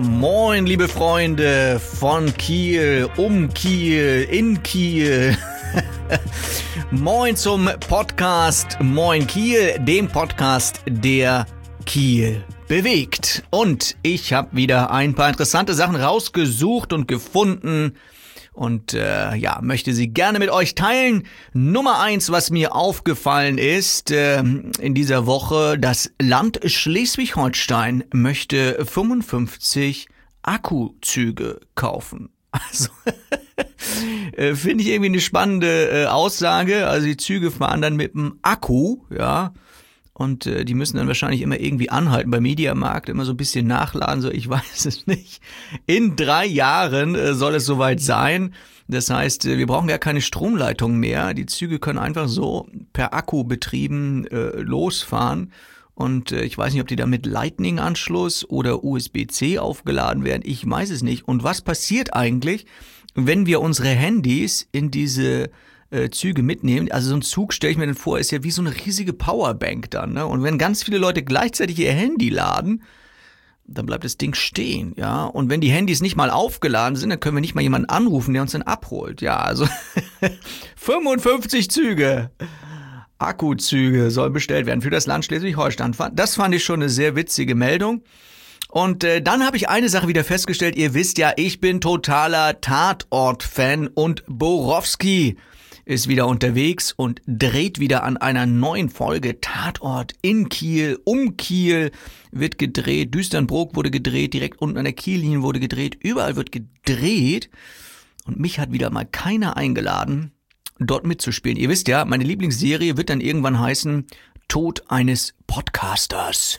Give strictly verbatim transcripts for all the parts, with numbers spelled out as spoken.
Moin, liebe Freunde von Kiel, um Kiel, in Kiel. Moin zum Podcast Moin Kiel, dem Podcast, der Kiel bewegt. Und ich habe wieder ein paar interessante Sachen rausgesucht und gefunden und äh, ja, möchte sie gerne mit euch teilen. Nummer eins, was mir aufgefallen ist äh, in dieser Woche: Das Land Schleswig-Holstein möchte fünfundfünfzig Akkuzüge kaufen. Also äh, finde ich irgendwie eine spannende äh, Aussage. Also die Züge fahren dann mit dem Akku, ja. Und äh, die müssen dann wahrscheinlich immer irgendwie anhalten beim Mediamarkt, immer so ein bisschen nachladen, so, ich weiß es nicht. In drei Jahren äh, soll es soweit sein. Das heißt, äh, wir brauchen gar keine Stromleitung mehr. Die Züge können einfach so per Akku betrieben äh, losfahren. Und äh, ich weiß nicht, ob die da mit Lightning-Anschluss oder U S B C aufgeladen werden. Ich weiß es nicht. Und was passiert eigentlich, wenn wir unsere Handys in diese Züge mitnehmen? Also so ein Zug, stelle ich mir dann vor, ist ja wie so eine riesige Powerbank dann, ne? Und wenn ganz viele Leute gleichzeitig ihr Handy laden, dann bleibt das Ding stehen, ja. Und wenn die Handys nicht mal aufgeladen sind, dann können wir nicht mal jemanden anrufen, der uns dann abholt. Ja, also fünfundfünfzig Züge, Akkuzüge sollen bestellt werden für das Land Schleswig-Holstein. Das fand ich schon eine sehr witzige Meldung. Und äh, dann habe ich eine Sache wieder festgestellt. Ihr wisst ja, ich bin totaler Tatort-Fan und Borowski ist wieder unterwegs und dreht wieder an einer neuen Folge. Tatort in Kiel, um Kiel wird gedreht. Düsternbrook wurde gedreht, direkt unten an der Kiellinie wurde gedreht. Überall wird gedreht. Und mich hat wieder mal keiner eingeladen, dort mitzuspielen. Ihr wisst ja, meine Lieblingsserie wird dann irgendwann heißen Tod eines Podcasters.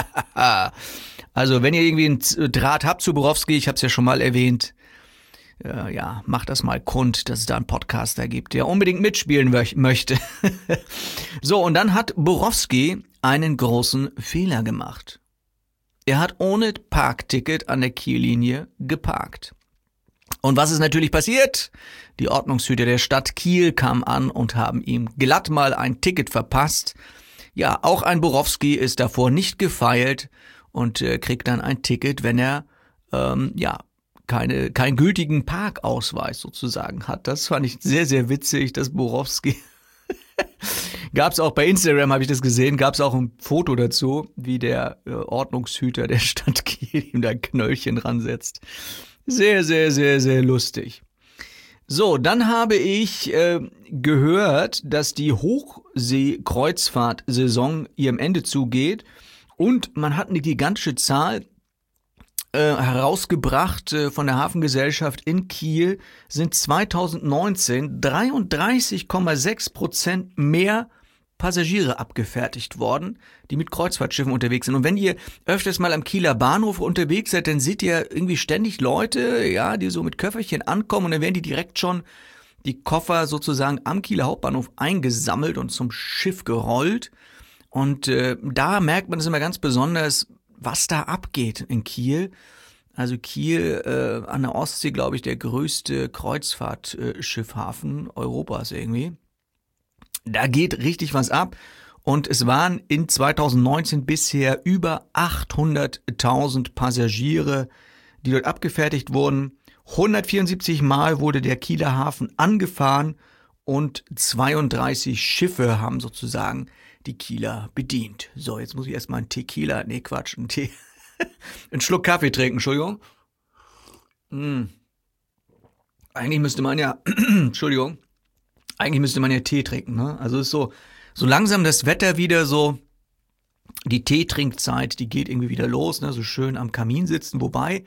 Also wenn ihr irgendwie einen Draht habt zu Borowski, ich habe es ja schon mal erwähnt, Äh, ja, macht das mal kund, dass es da einen Podcaster gibt, der unbedingt mitspielen möchte. So, und dann hat Borowski einen großen Fehler gemacht. Er hat ohne Parkticket an der Kiellinie geparkt. Und was ist natürlich passiert? Die Ordnungshüter der Stadt Kiel kamen an und haben ihm glatt mal ein Ticket verpasst. Ja, auch ein Borowski ist davor nicht gefeilt und äh, kriegt dann ein Ticket, wenn er, ähm, ja, keine, keinen gültigen Parkausweis sozusagen hat. Das fand ich sehr, sehr witzig, dass Borowski, gab's auch bei Instagram, habe ich das gesehen, gab's auch ein Foto dazu, wie der äh, Ordnungshüter der Stadt Kiel ihm da ein Knöllchen ransetzt. Sehr, sehr, sehr, sehr lustig. So, dann habe ich äh, gehört, dass die Hochseekreuzfahrt-Saison ihrem Ende zugeht und man hat eine gigantische Zahl herausgebracht von der Hafengesellschaft in Kiel, sind zweitausendneunzehn dreiunddreißig Komma sechs Prozent mehr Passagiere abgefertigt worden, die mit Kreuzfahrtschiffen unterwegs sind. Und wenn ihr öfters mal am Kieler Bahnhof unterwegs seid, dann seht ihr irgendwie ständig Leute, ja, die so mit Köfferchen ankommen und dann werden die direkt schon die Koffer sozusagen am Kieler Hauptbahnhof eingesammelt und zum Schiff gerollt. Und äh, da merkt man es immer ganz besonders, was da abgeht in Kiel. Also Kiel äh, an der Ostsee, glaube ich, der größte Kreuzfahrtschiffhafen Europas irgendwie. Da geht richtig was ab. Und es waren in zweitausendneunzehn bisher über achthunderttausend Passagiere, die dort abgefertigt wurden. hundertvierundsiebzig Mal wurde der Kieler Hafen angefahren und zweiunddreißig Schiffe haben sozusagen die Kieler bedient. So, jetzt muss ich erstmal einen Tequila, nee Quatsch, einen Tee, einen Schluck Kaffee trinken, Entschuldigung. Hm. Eigentlich müsste man ja, Entschuldigung, eigentlich müsste man ja Tee trinken, ne? Also ist so, so langsam das Wetter wieder so, die Teetrinkzeit, die geht irgendwie wieder los, ne? So schön am Kamin sitzen, wobei,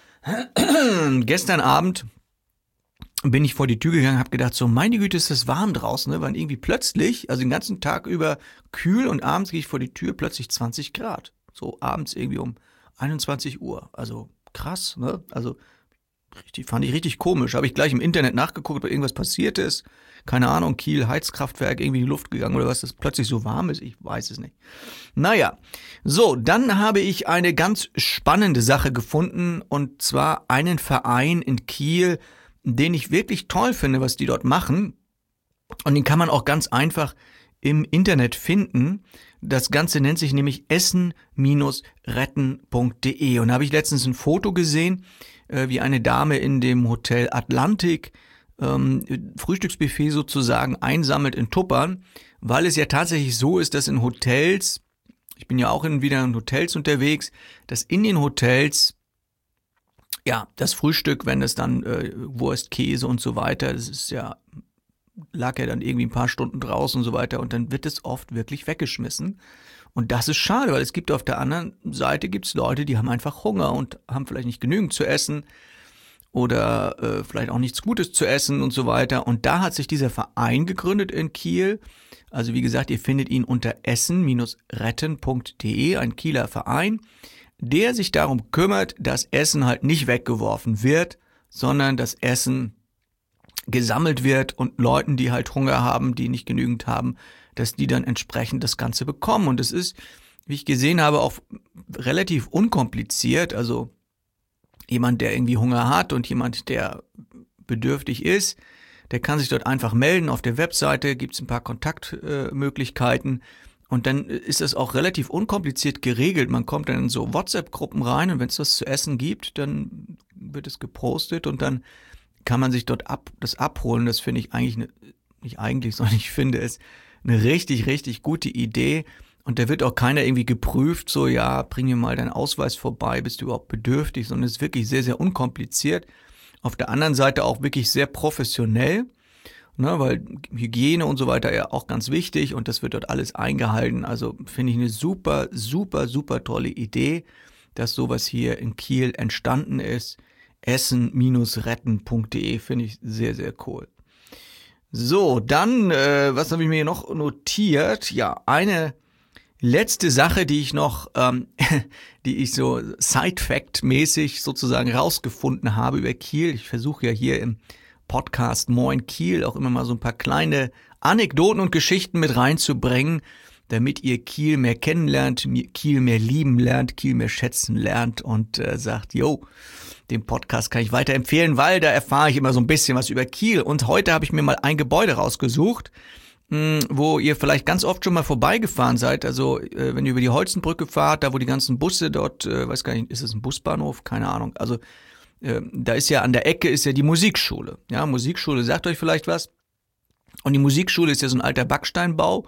gestern Abend bin ich vor die Tür gegangen, habe gedacht, so meine Güte, ist das warm draußen, ne? Waren irgendwie plötzlich, also den ganzen Tag über kühl und abends gehe ich vor die Tür, plötzlich zwanzig Grad. So abends irgendwie um einundzwanzig Uhr. Also krass, ne? Also richtig, fand ich richtig komisch. Habe ich gleich im Internet nachgeguckt, ob irgendwas passiert ist. Keine Ahnung, Kiel, Heizkraftwerk, irgendwie in die Luft gegangen oder was, das plötzlich so warm ist. Ich weiß es nicht. Naja, so, dann habe ich eine ganz spannende Sache gefunden und zwar einen Verein in Kiel, den ich wirklich toll finde, was die dort machen. Und den kann man auch ganz einfach im Internet finden. Das Ganze nennt sich nämlich essen retten punkt de. Und da habe ich letztens ein Foto gesehen, äh, wie eine Dame in dem Hotel Atlantik ähm, Frühstücksbuffet sozusagen einsammelt in Tuppern, weil es ja tatsächlich so ist, dass in Hotels, ich bin ja auch in, wieder in Hotels unterwegs, dass in den Hotels ja das Frühstück, wenn es dann äh, Wurst, Käse und so weiter, das ist ja lag ja dann irgendwie ein paar Stunden draußen und so weiter und dann wird es oft wirklich weggeschmissen. Und das ist schade, weil es gibt auf der anderen Seite gibt's Leute, die haben einfach Hunger und haben vielleicht nicht genügend zu essen oder äh, vielleicht auch nichts Gutes zu essen und so weiter. Und da hat sich dieser Verein gegründet in Kiel. Also wie gesagt, ihr findet ihn unter essen retten punkt de, ein Kieler Verein, der sich darum kümmert, dass Essen halt nicht weggeworfen wird, sondern das Essen gesammelt wird und Leuten, die halt Hunger haben, die nicht genügend haben, dass die dann entsprechend das Ganze bekommen. Und es ist, wie ich gesehen habe, auch relativ unkompliziert. Also jemand, der irgendwie Hunger hat und jemand, der bedürftig ist, der kann sich dort einfach melden. Auf der Webseite gibt es ein paar Kontaktmöglichkeiten. Und dann ist das auch relativ unkompliziert geregelt. Man kommt dann in so WhatsApp-Gruppen rein und wenn es was zu essen gibt, dann wird es gepostet und dann kann man sich dort ab, das abholen. Das finde ich eigentlich, eine, nicht eigentlich, sondern ich finde es eine richtig, richtig gute Idee. Und da wird auch keiner irgendwie geprüft, so ja, bring mir mal deinen Ausweis vorbei, bist du überhaupt bedürftig, sondern es ist wirklich sehr, sehr unkompliziert. Auf der anderen Seite auch wirklich sehr professionell, ne, weil Hygiene und so weiter ja auch ganz wichtig und das wird dort alles eingehalten. Also finde ich eine super, super, super tolle Idee, dass sowas hier in Kiel entstanden ist. essen retten punkt de finde ich sehr, sehr cool. So, dann, äh, was habe ich mir hier noch notiert? Ja, eine letzte Sache, die ich noch, ähm, die ich so Side-Fact-mäßig sozusagen rausgefunden habe über Kiel. Ich versuche ja hier im Podcast Moin Kiel auch immer mal so ein paar kleine Anekdoten und Geschichten mit reinzubringen, damit ihr Kiel mehr kennenlernt, Kiel mehr lieben lernt, Kiel mehr schätzen lernt und äh, sagt, yo, den Podcast kann ich weiterempfehlen, weil da erfahre ich immer so ein bisschen was über Kiel. Und heute habe ich mir mal ein Gebäude rausgesucht, mh, wo ihr vielleicht ganz oft schon mal vorbeigefahren seid. Also äh, wenn ihr über die Holzenbrücke fahrt, da wo die ganzen Busse dort, äh, weiß gar nicht, ist es ein Busbahnhof? Keine Ahnung. Also äh, da ist ja an der Ecke ist ja die Musikschule. Ja, Musikschule sagt euch vielleicht was. Und die Musikschule ist ja so ein alter Backsteinbau.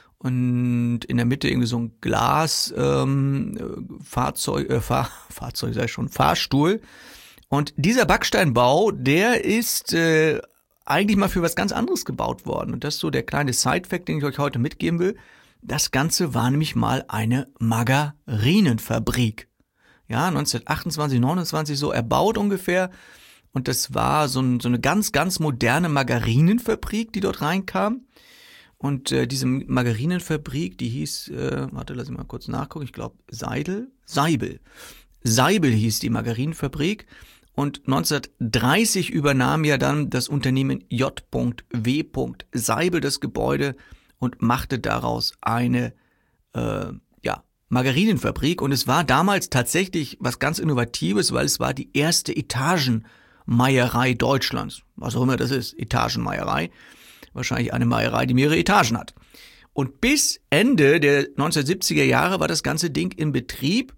Und in der Mitte irgendwie so ein Glas ähm, Fahrzeug, äh, Fahr, Fahrzeug sei schon, Fahrstuhl. Und dieser Backsteinbau, der ist äh, eigentlich mal für was ganz anderes gebaut worden. Und das ist so der kleine Side-Fact, den ich euch heute mitgeben will. Das Ganze war nämlich mal eine Margarinenfabrik. Ja, neunzehnhundertachtundzwanzig, neunundzwanzig so erbaut ungefähr. Und das war so, ein, so eine ganz, ganz moderne Margarinenfabrik, die dort reinkam. Und äh, diese Margarinenfabrik, die hieß, äh, warte, lass ich mal kurz nachgucken, ich glaube Seidel, Seibel. Seibel hieß die Margarinenfabrik und neunzehnhundertdreißig übernahm ja dann das Unternehmen J W Seibel das Gebäude und machte daraus eine äh, ja, Margarinenfabrik. Und es war damals tatsächlich was ganz Innovatives, weil es war die erste Etagenmeierei Deutschlands. Was auch immer das ist, Etagenmeierei. Wahrscheinlich eine Meierei, die mehrere Etagen hat. Und bis Ende der neunzehnhundertsiebziger Jahre war das ganze Ding in Betrieb.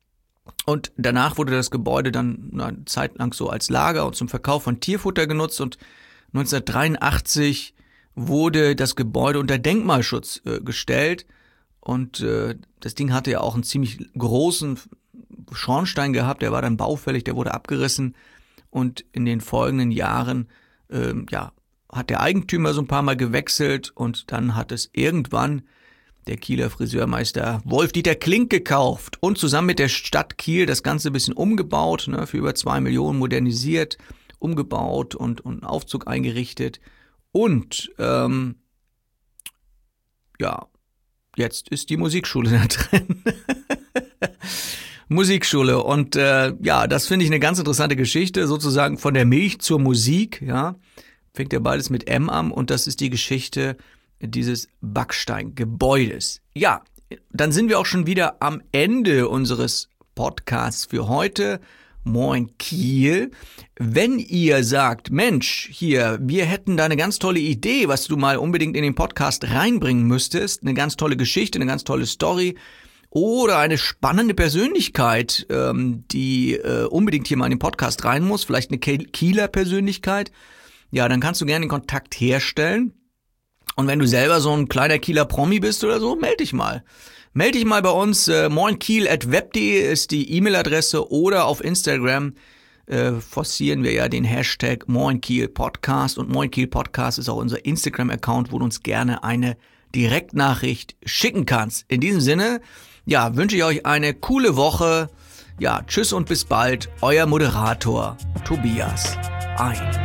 Und danach wurde das Gebäude dann eine Zeit lang so als Lager und zum Verkauf von Tierfutter genutzt. Und neunzehnhundertdreiundachtzig wurde das Gebäude unter Denkmalschutz äh, gestellt. Und äh, das Ding hatte ja auch einen ziemlich großen Schornstein gehabt. Der war dann baufällig, der wurde abgerissen. Und in den folgenden Jahren, äh, ja, hat der Eigentümer so ein paar Mal gewechselt und dann hat es irgendwann der Kieler Friseurmeister Wolf-Dieter Klink gekauft und zusammen mit der Stadt Kiel das Ganze ein bisschen umgebaut, ne, für über zwei Millionen modernisiert, umgebaut und, und einen Aufzug eingerichtet. Und ähm, ja, jetzt ist die Musikschule da drin. Musikschule und äh, ja, das finde ich eine ganz interessante Geschichte, sozusagen von der Milch zur Musik, ja. Fängt ja beides mit M an und das ist die Geschichte dieses Backsteingebäudes. Ja, dann sind wir auch schon wieder am Ende unseres Podcasts für heute. Moin Kiel. Wenn ihr sagt, Mensch, hier, wir hätten da eine ganz tolle Idee, was du mal unbedingt in den Podcast reinbringen müsstest, eine ganz tolle Geschichte, eine ganz tolle Story oder eine spannende Persönlichkeit, ähm, die äh, unbedingt hier mal in den Podcast rein muss, vielleicht eine Kieler Persönlichkeit, ja, dann kannst du gerne den Kontakt herstellen. Und wenn du selber so ein kleiner Kieler Promi bist oder so, melde dich mal. Melde dich mal bei uns, äh, moinkiel at web punkt de ist die E-Mail-Adresse oder auf Instagram äh, forcieren wir ja den Hashtag moinkielpodcast und moinkielpodcast ist auch unser Instagram-Account, wo du uns gerne eine Direktnachricht schicken kannst. In diesem Sinne, ja, wünsche ich euch eine coole Woche. Ja, tschüss und bis bald, euer Moderator Tobias Ein.